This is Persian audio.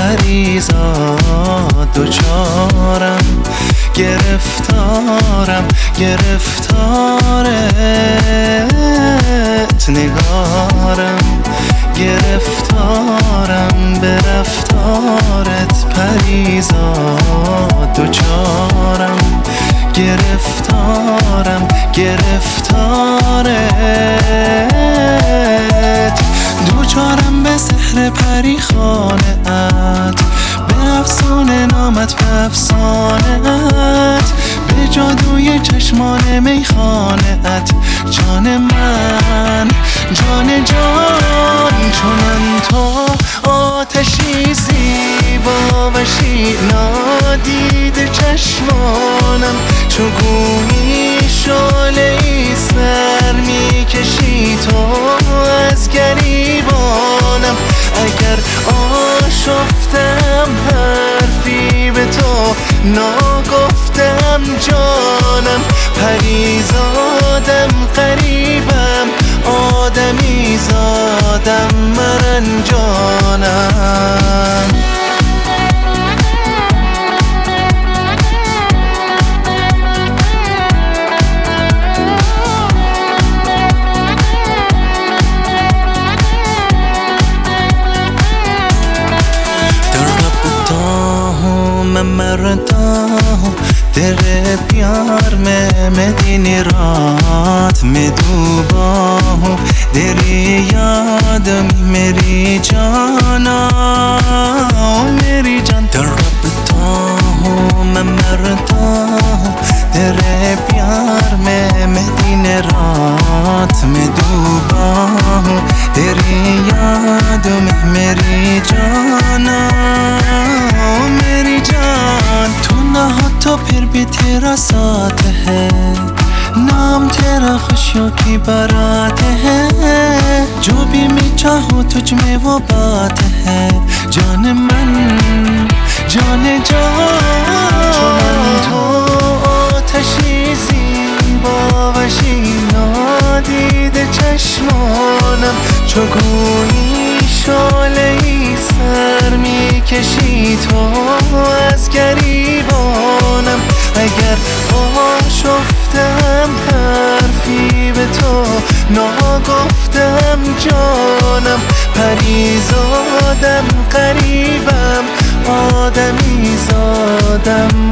پریزاد دوچارم، گرفتارت نگارم، گرفتارم به رفتارت پریزاد دوچارم، گرفتارت دوچارم به سحر پریخانه‌ات، به افسانه نامت، به افسانه‌ات، به جادوی چشمان میخانه‌ات. جان من، جان جان، چونم تو آتشی زیبا و نادیده چشمانم، چو گویی شعله‌ای سر میکشی تو از گریبانم. اگر آشفتم حرفی به تو ناگفتم جانم، پریزادم قریبم، آدمی زادم مرنجانم. मैं मरता हूँ तेरे प्यार में, दिन रात में डूबा हूँ तेरी याद में, मेरी जाना मेरी जान। तड़पता हूँ मैं मरता हूँ तेरे प्यार में, दिन रात में डूबा हूँ तेरी याद में, मेरी जाना मेरी जान। तू ना हो तो फिर भी तेरा साथ है, नाम तेरा खुशियों की बारात है, जो भी मैं चाहूँ तुझ में वो बात है। जान मन, जान जान, तो آتشی زیبا و نادیده چشمانم، چو گویی شعله‌ای سر میکشی تو از گریبانم. اگر آشفتم حرفی به تو ناگفتم جانم، پریزادم قریبم، آدمی زادم